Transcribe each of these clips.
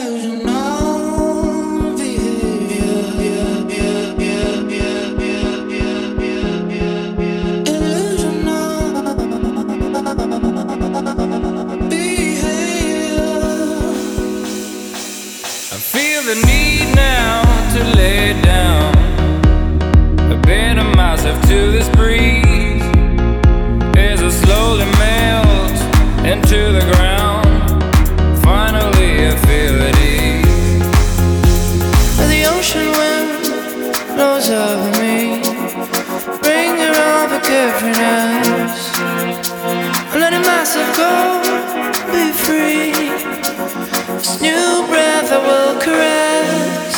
The need now to lay down a bit of myself to this breeze as I slowly melt into the ground. Finally I feel at ease. The ocean wind blows over me, bringing all forgiveness. I'm letting myself go, be free. This new breath I will caress.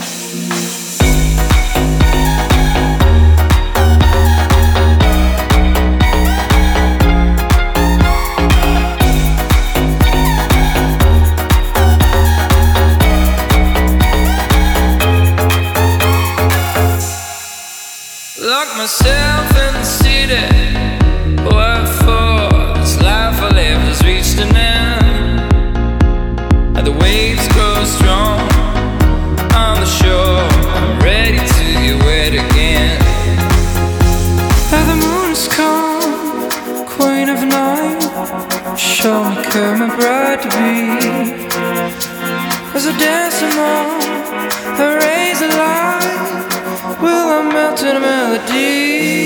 Lock myself in the city. What for? This life I live has reached an end. The waves grow strong on the shore. I'm ready to get wet again. The moon is calm, queen of night. Show me, come my bride to be. As I dance among the rays of light, will I melt in a melody?